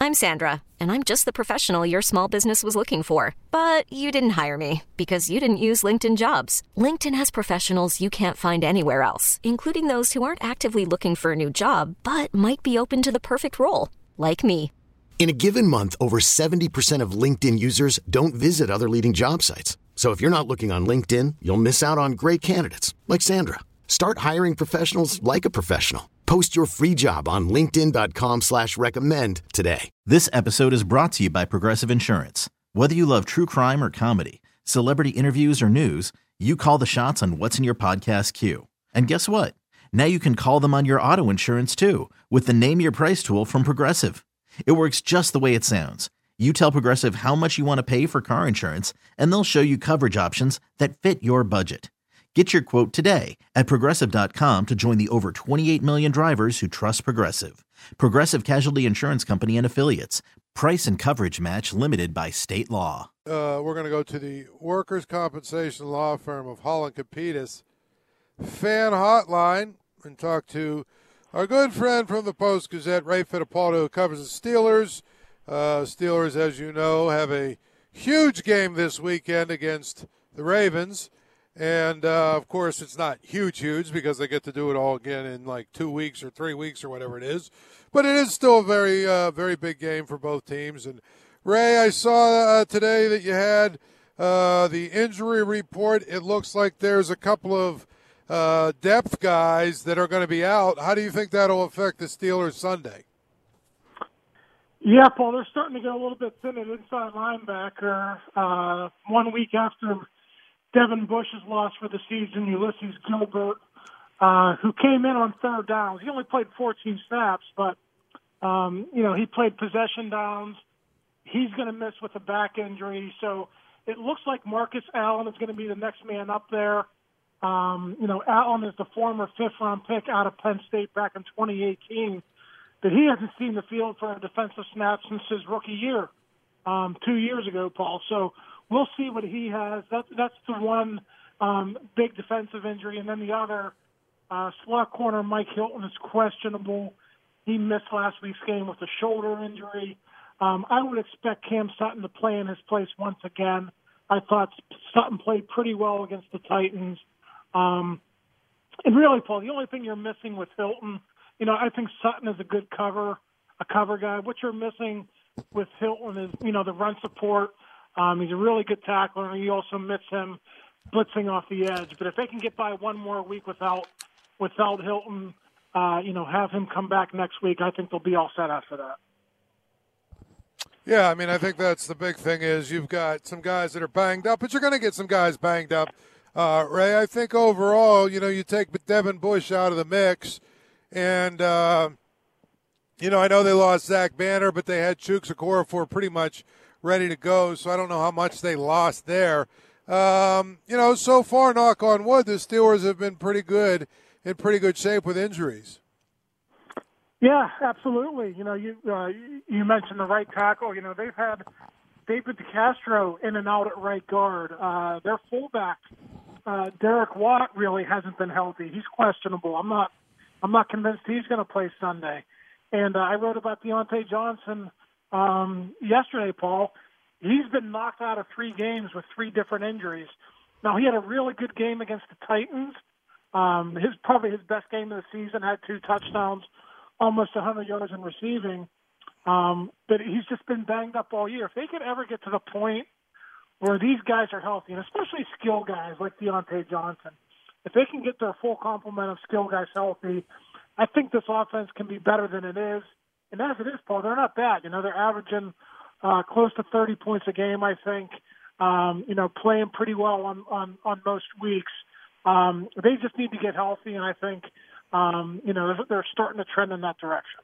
I'm Sandra, and I'm just the professional your small business was looking for. But you didn't hire me because you didn't use LinkedIn Jobs. LinkedIn has professionals you can't find anywhere else, including those who aren't actively looking for a new job, but might be open to the perfect role, like me. In a given month, over 70% of LinkedIn users don't visit other leading job sites. So if you're not looking on LinkedIn, you'll miss out on great candidates like Sandra. Start hiring professionals like a professional. Post your free job on linkedin.com/recommend today. This episode is brought to you by Progressive Insurance. Whether you love true crime or comedy, celebrity interviews or news, you call the shots on what's in your podcast queue. And guess what? Now you can call them on your auto insurance too with the Name Your Price tool from Progressive. It works just the way it sounds. You tell Progressive how much you want to pay for car insurance, and they'll show you coverage options that fit your budget. Get your quote today at Progressive.com to join the over 28 million drivers who trust Progressive. Progressive Casualty Insurance Company and Affiliates. Price and coverage match limited by state law. We're going to go to the workers' compensation law firm of Holland Capitas fan hotline and talk to our good friend from the Post-Gazette, Ray Fittipaldo, who covers the Steelers. Steelers, as you know, have a huge game this weekend against the Ravens. And, of course, it's not huge because they get to do it all again in like 2 weeks or 3 weeks or whatever it is. But it is still a very, very big game for both teams. And, Ray, I saw today that you had the injury report. It looks like there's a couple of depth guys that are going to be out. How do you think that'll affect the Steelers Sunday? Yeah, Paul, they're starting to get a little bit thin at inside linebacker. 1 week after Devin Bush's loss for the season, Ulysses Gilbert, who came in on third downs. He only played 14 snaps, but, he played possession downs. He's going to miss with a back injury. So it looks like Marcus Allen is going to be the next man up there. Allen is the former fifth-round pick out of Penn State back in 2018, but he hasn't seen the field for a defensive snap since his rookie year 2 years ago, Paul. So we'll see what he has. That's the one big defensive injury. And then the other, slot corner Mike Hilton is questionable. He missed last week's game with a shoulder injury. I would expect Cam Sutton to play in his place once again. I thought Sutton played pretty well against the Titans. And really, Paul, the only thing you're missing with Hilton, I think Sutton is a good cover guy. What you're missing with Hilton is, the run support. He's a really good tackler, and you also miss him blitzing off the edge. But if they can get by one more week without Hilton, have him come back next week, I think they'll be all set after that. Yeah, I think that's the big thing is you've got some guys that are banged up, but you're going to get some guys banged up. Ray, I think overall, you take Devin Bush out of the mix, and, I know they lost Zach Banner, but they had Chuks Okorafor pretty much ready to go, so I don't know how much they lost there. So far, knock on wood, the Steelers have been pretty good, in pretty good shape with injuries. Yeah, absolutely. You mentioned the right tackle. They've had David DeCastro in and out at right guard. Their fullback, Derek Watt, really hasn't been healthy. He's questionable. I'm not convinced he's going to play Sunday. And I wrote about Deontay Johnson yesterday, Paul. He's been knocked out of 3 games with 3 different injuries. Now, he had a really good game against the Titans. Probably his best game of the season, had 2 touchdowns, almost 100 yards in receiving. But he's just been banged up all year. If they could ever get to the point where these guys are healthy, and especially skill guys like Deontay Johnson, if they can get their full complement of skill guys healthy, I think this offense can be better than it is. And as it is, Paul, they're not bad. They're averaging close to 30 points a game, I think, playing pretty well on most weeks. They just need to get healthy, and I think, they're starting to trend in that direction.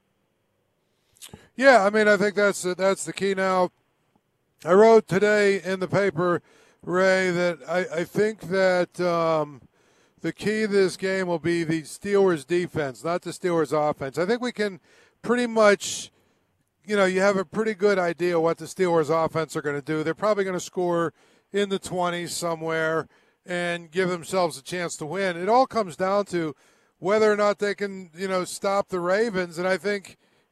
Yeah, I think that's the key now. I wrote today in the paper, Ray, that I think that the key to this game will be the Steelers' defense, not the Steelers' offense. I think we can pretty much, you have a pretty good idea what the Steelers' offense are going to do. They're probably going to score in the 20s somewhere and give themselves a chance to win. It all comes down to whether or not they can, stop the Ravens. And I think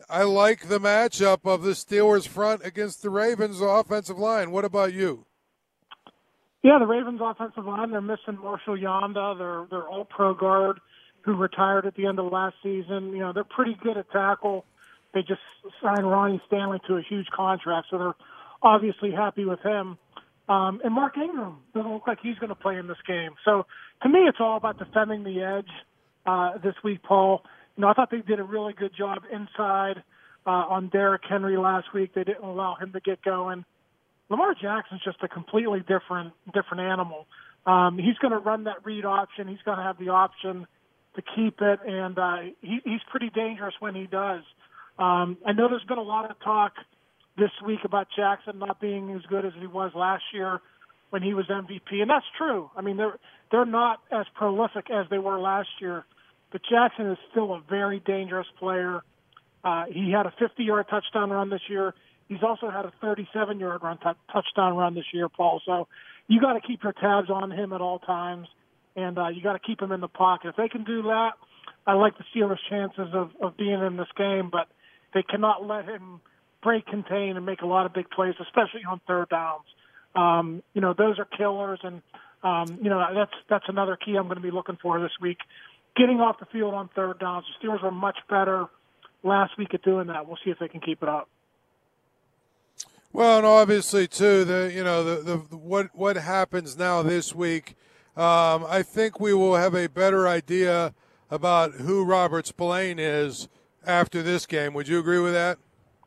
I like the matchup of the Steelers front against the Ravens offensive line. What about you? Yeah, the Ravens offensive line, they're missing Marshall Yanda, their all-pro guard who retired at the end of last season. You know, they're pretty good at tackle. They just signed Ronnie Stanley to a huge contract, so they're obviously happy with him. And Mark Ingram doesn't look like he's going to play in this game. So to me, it's all about defending the edge this week, Paul. You know, I thought they did a really good job inside on Derrick Henry last week. They didn't allow him to get going. Lamar Jackson's just a completely different animal. He's going to run that read option. He's going to have the option to keep it, and he's pretty dangerous when he does. I know there's been a lot of talk this week about Jackson not being as good as he was last year when he was MVP, and that's true. I mean, they're not as prolific as they were last year, but Jackson is still a very dangerous player. He had a 50-yard touchdown run this year. He's also had a 37-yard touchdown run this year, Paul. So you got to keep your tabs on him at all times, and you got to keep him in the pocket. If they can do that, I like the Steelers' chances of being in this game, but they cannot let him break, contain, and make a lot of big plays, especially on third downs. You know, those are killers, and you know, that's another key I'm going to be looking for this week. Getting off the field on third downs. The Steelers were much better last week at doing that. We'll see if they can keep it up. Well, and obviously too, what happens now this week. I think we will have a better idea about who Robert Spillane is after this game. Would you agree with that?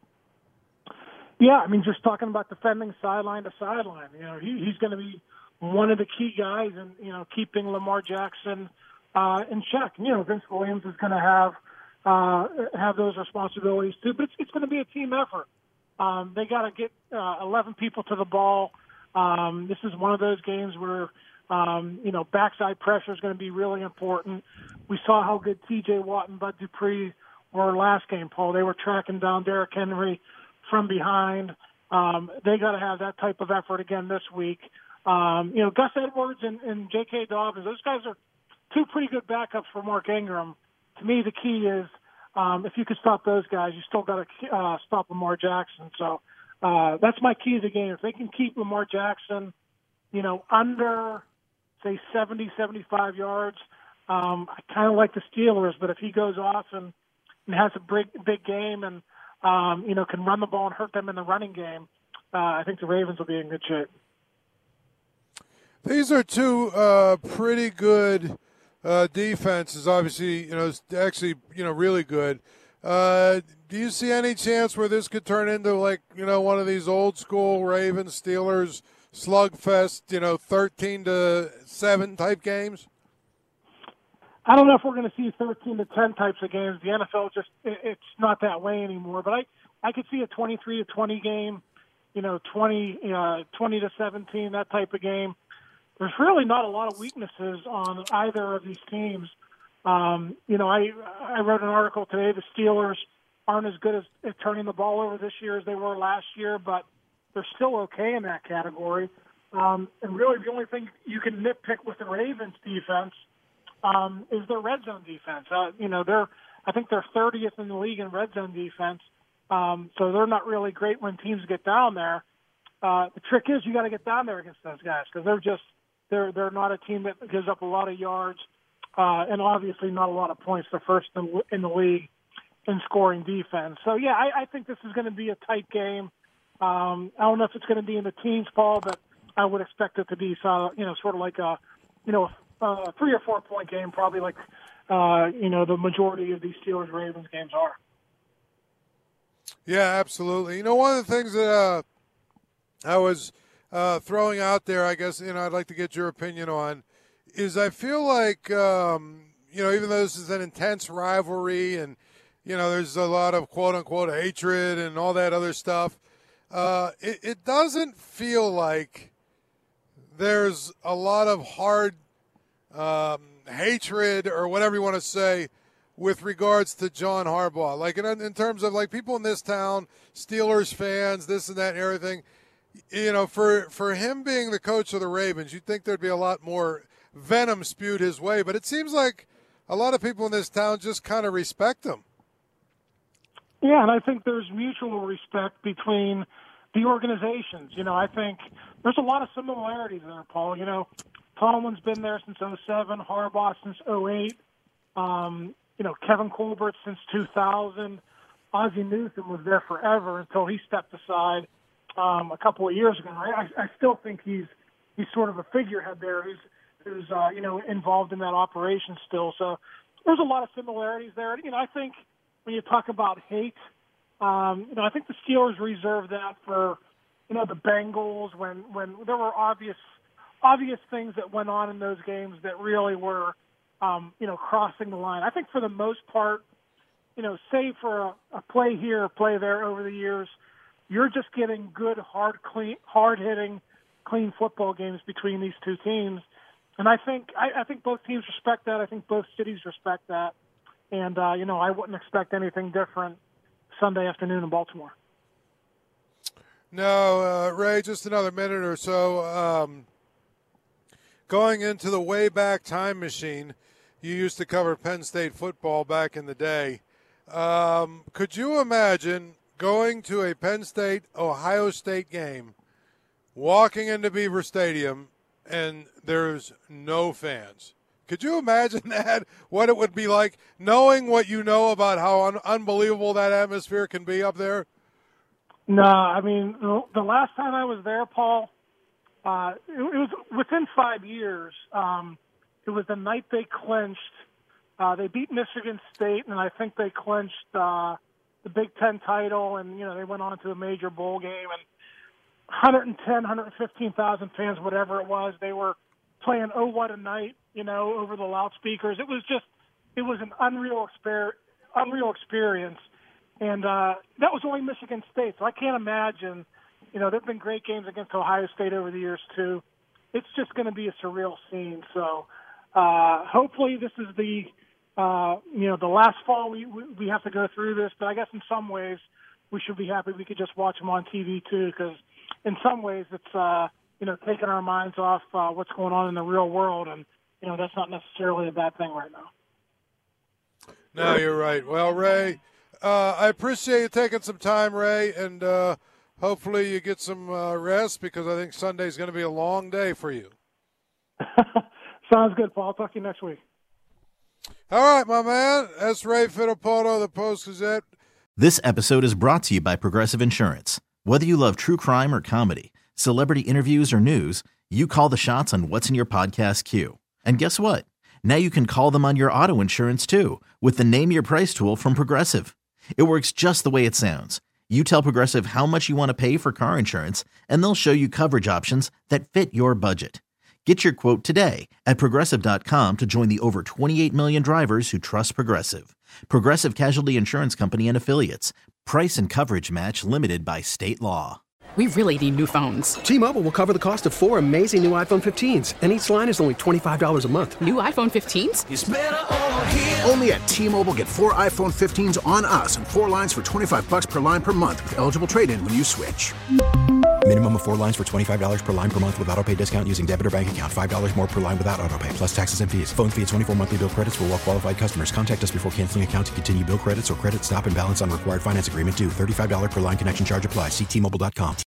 Yeah, I mean, just talking about defending sideline to sideline. You know, he's going to be one of the key guys in, you know, keeping Lamar Jackson in check. You know, Vince Williams is going to have those responsibilities too, but it's going to be a team effort. They got to get 11 people to the ball. This is one of those games where, you know, backside pressure is going to be really important. We saw how good T.J. Watt and Bud Dupree were last game, Paul. They were tracking down Derrick Henry from behind. They got to have that type of effort again this week. You know, Gus Edwards and J.K. Dobbins, those guys are two pretty good backups for Mark Ingram. To me, the key is if you can stop those guys, you still got to stop Lamar Jackson. So that's my key to the game. If they can keep Lamar Jackson, you know, under, say, 70, 75 yards, I kind of like the Steelers. But if he goes off and has a big game and, you know, can run the ball and hurt them in the running game, I think the Ravens will be in good shape. These are two pretty good defenses. Obviously, you know, actually, you know, really good. Do you see any chance where this could turn into, like, you know, one of these old school Ravens Steelers slugfest, you know, 13-7 type games? I don't know if we're going to see 13-10 types of games. The NFL it's not that way anymore. But I could see a 23-20 game, you know, 20-17, that type of game. There's really not a lot of weaknesses on either of these teams. You know, I wrote an article today. The Steelers aren't as good at turning the ball over this year as they were last year, but they're still okay in that category. And really the only thing you can nitpick with the Ravens defense is their red zone defense. You know, I think they're 30th in the league in red zone defense. So they're not really great when teams get down there. The trick is you got to get down there against those guys because they're not a team that gives up a lot of yards and obviously not a lot of points. They're first in the league in scoring defense. So, yeah, I think this is going to be a tight game. I don't know if it's going to be in the teens, Paul, but I would expect it to be, you know, sort of like a, you know, 3 or 4 point game, probably like, you know, the majority of these Steelers-Ravens games are. Yeah, absolutely. You know, one of the things that I was throwing out there, I guess, you know, I'd like to get your opinion on, is I feel like, you know, even though this is an intense rivalry and, you know, there's a lot of quote-unquote hatred and all that other stuff, it doesn't feel like there's a lot of hard hatred or whatever you want to say with regards to John Harbaugh. Like in terms of like people in this town, Steelers fans, this and that and everything, you know, for him being the coach of the Ravens, you'd think there'd be a lot more venom spewed his way. But it seems like a lot of people in this town just kind of respect him. Yeah, and I think there's mutual respect between the organizations. I think there's a lot of similarities there, Paul. Tomlin's been there since 2007, Harbaugh since 2008, Kevin Colbert since 2000. Ozzie Newsome was there forever until he stepped aside a couple of years ago. I still think he's sort of a figurehead there who's involved in that operation still. So there's a lot of similarities there. I think when you talk about hate, I think the Steelers reserved that for, the Bengals when there were obvious things that went on in those games that really were, crossing the line. I think for the most part, save for a play here, a play there over the years, you're just getting good, hard-hitting, clean football games between these two teams. And I think both teams respect that. I think both cities respect that. And, I wouldn't expect anything different Sunday afternoon in Baltimore. No, Ray, just another minute or so. Going into the way back time machine, you used to cover Penn State football back in the day. Could you imagine going to a Penn State-Ohio State game, walking into Beaver Stadium, and there's no fans? Could you imagine that, what it would be like, knowing what you know about how unbelievable that atmosphere can be up there? No, I mean, the last time I was there, Paul, it was within 5 years. It was the night they clinched. They beat Michigan State, and I think they clinched the Big Ten title, and, they went on to a major bowl game. And 110, 115,000 fans, whatever it was, they were playing Oh What a Night, over the loudspeakers. It was an unreal experience. And that was only Michigan State, so I can't imagine. There have been great games against Ohio State over the years, too. It's just going to be a surreal scene. So hopefully this is the last fall we have to go through this. But I guess in some ways we should be happy we could just watch them on TV, too, because in some ways it's, taking our minds off what's going on in the real world. And, that's not necessarily a bad thing right now. No, you're right. Well, Ray, I appreciate you taking some time, Ray, and hopefully you get some rest, because I think Sunday's going to be a long day for you. Sounds good, Paul. I'll talk to you next week. All right, my man. That's Ray Fittipaldo, the Post-Gazette. This episode is brought to you by Progressive Insurance. Whether you love true crime or comedy, celebrity interviews or news, you call the shots on what's in your podcast queue. And guess what? Now you can call them on your auto insurance, too, with the Name Your Price tool from Progressive. It works just the way it sounds. You tell Progressive how much you want to pay for car insurance, and they'll show you coverage options that fit your budget. Get your quote today at Progressive.com to join the over 28 million drivers who trust Progressive. Progressive Casualty Insurance Company and Affiliates. Price and coverage match limited by state law. We really need new phones. T-Mobile will cover the cost of 4 amazing new iPhone 15s, and each line is only $25 a month. New iPhone 15s? It's better over here. Only at T-Mobile, get 4 iPhone 15s on us and 4 lines for $25 per line per month with eligible trade-in when you switch. Minimum of 4 lines for $25 per line per month with autopay discount using debit or bank account. $5 more per line without autopay, plus taxes and fees. Phone fee at 24 monthly bill credits for well-qualified customers. Contact us before canceling account to continue bill credits or credit stop and balance on required finance agreement due. $35 per line connection charge applies. See T-Mobile.com.